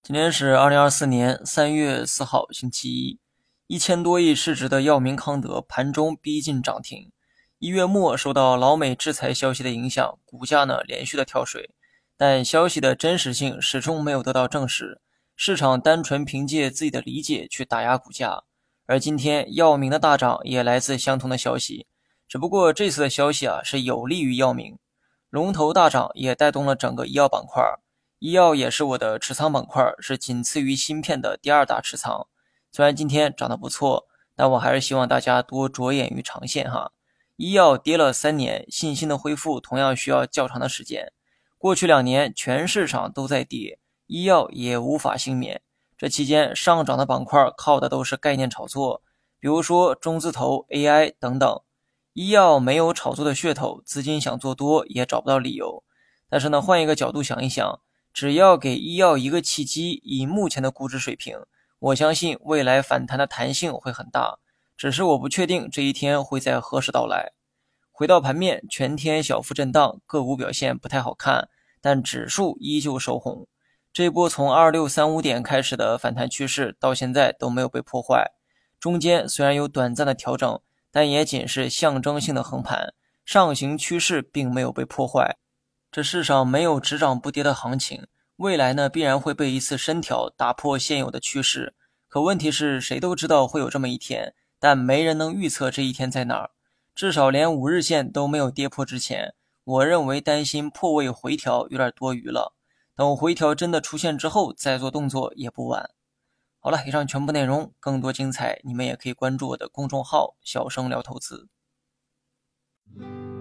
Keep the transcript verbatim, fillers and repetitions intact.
今天是二零二四年三月四号，星期一。一千多亿市值的药明康德盘中逼近涨停。一月末受到老美制裁消息的影响，股价呢连续的跳水，但消息的真实性始终没有得到证实，市场单纯凭借自己的理解去打压股价。而今天药明的大涨也来自相同的消息，只不过这次的消息啊是有利于药明，龙头大涨也带动了整个医药板块。医药也是我的持仓板块，是仅次于芯片的第二大持仓。虽然今天涨得不错，但我还是希望大家多着眼于长线哈。医药跌了三年，信心的恢复同样需要较长的时间。过去两年全市场都在跌，医药也无法幸免。这期间上涨的板块靠的都是概念炒作，比如说中字头、A I 等等。医药没有炒作的噱头，资金想做多也找不到理由。但是呢，换一个角度想一想，只要给医药一个契机，以目前的估值水平，我相信未来反弹的弹性会很大，只是我不确定这一天会在何时到来。回到盘面，全天小幅震荡，个股表现不太好看，但指数依旧收红。这波从二六三五点开始的反弹趋势到现在都没有被破坏，中间虽然有短暂的调整，但也仅是象征性的横盘，上行趋势并没有被破坏。这世上没有只涨不跌的行情，未来呢必然会被一次深调打破现有的趋势。可问题是谁都知道会有这么一天，但没人能预测这一天在哪儿。至少连五日线都没有跌破之前，我认为担心破位回调有点多余了。等回调真的出现之后再做动作也不晚。好了，以上全部内容，更多精彩你们也可以关注我的公众号小生聊投资。